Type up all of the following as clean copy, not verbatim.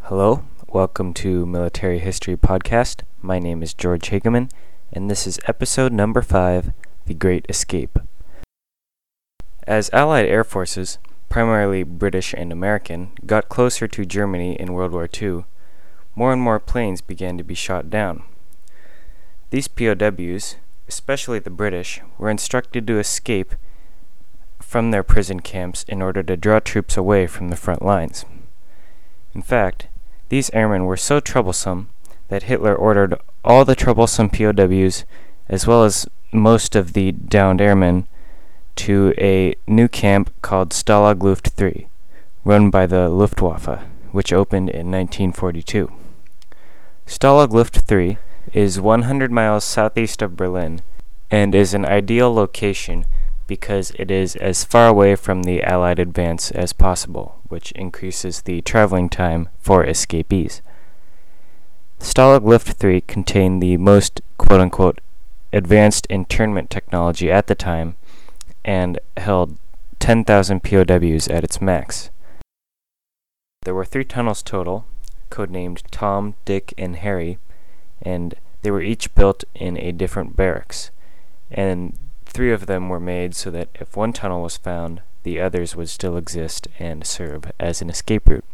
Hello, welcome to Military History Podcast. My name is George Hageman, and this is episode number 5, The Great Escape. As Allied air forces, primarily British and American, got closer to Germany in World War II, more and more planes began to be shot down. These POWs, especially the British, were instructed to escape from their prison camps in order to draw troops away from the front lines. In fact, these airmen were so troublesome that Hitler ordered all the troublesome POWs, as well as most of the downed airmen, to a new camp called Stalag Luft III, run by the Luftwaffe, which opened in 1942. Stalag Luft III is 100 miles southeast of Berlin and is an ideal location because it is as far away from the Allied advance as possible, which increases the traveling time for escapees. Stalag Luft III contained the most quote-unquote advanced internment technology at the time and held 10,000 POWs at its max. There were 3 tunnels total, codenamed Tom, Dick, and Harry, and they were each built in a different barracks, and 3 of them were made so that if one tunnel was found, the others would still exist and serve as an escape route.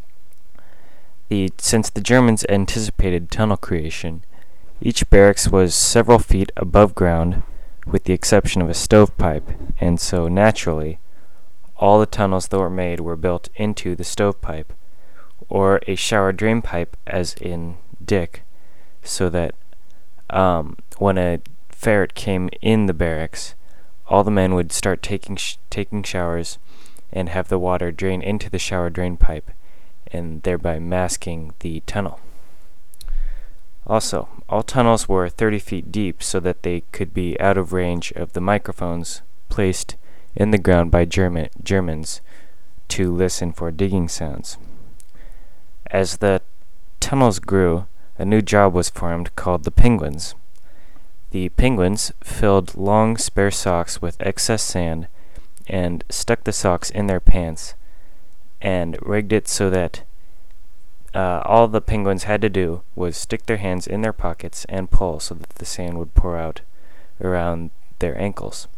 Since the Germans anticipated tunnel creation, each barracks was several feet above ground, with the exception of a stovepipe, and so naturally, all the tunnels that were made were built into the stovepipe, or a shower drain pipe as in Dick, so that when a ferret came in the barracks, all the men would start taking showers and have the water drain into the shower drain pipe, and thereby masking the tunnel. Also, all tunnels were 30 feet deep so that they could be out of range of the microphones placed in the ground by Germans to listen for digging sounds. As the tunnels grew, a new job was formed called the Penguins. The Penguins filled long spare socks with excess sand and stuck the socks in their pants and rigged it so that all the Penguins had to do was stick their hands in their pockets and pull so that the sand would pour out around their ankles.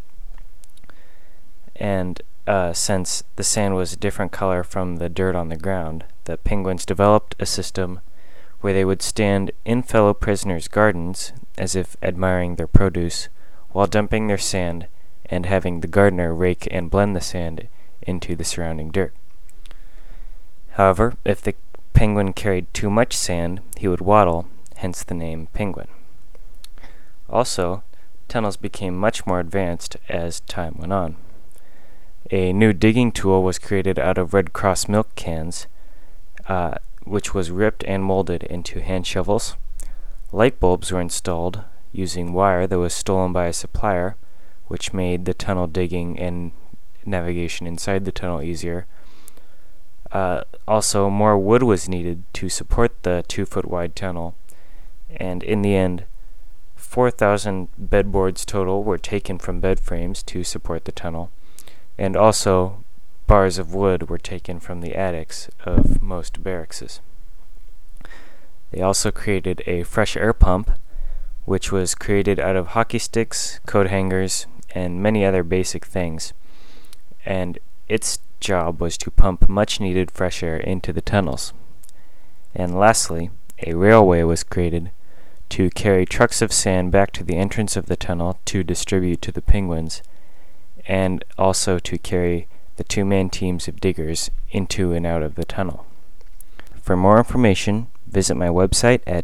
And since the sand was a different color from the dirt on the ground, the Penguins developed a system where they would stand in fellow prisoners' gardens as if admiring their produce, while dumping their sand and having the gardener rake and blend the sand into the surrounding dirt. However, if the penguin carried too much sand, he would waddle, hence the name penguin. Also, tunnels became much more advanced as time went on. A new digging tool was created out of Red Cross milk cans, which was ripped and molded into hand shovels. Light bulbs were installed using wire that was stolen by a supplier, which made the tunnel digging and navigation inside the tunnel easier. Also, more wood was needed to support the 2-foot wide tunnel, and in the end, 4,000 bedboards total were taken from bed frames to support the tunnel, and also bars of wood were taken from the attics of most barracks. They also created a fresh air pump, which was created out of hockey sticks, coat hangers, and many other basic things, and its job was to pump much needed fresh air into the tunnels. And lastly, a railway was created to carry trucks of sand back to the entrance of the tunnel to distribute to the Penguins, and also to carry the 2-man teams of diggers into and out of the tunnel. For more information, visit my website at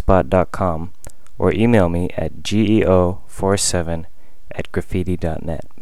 www.militaryhistorypodcast.blogspot.com or email me at geo47@graffiti.net.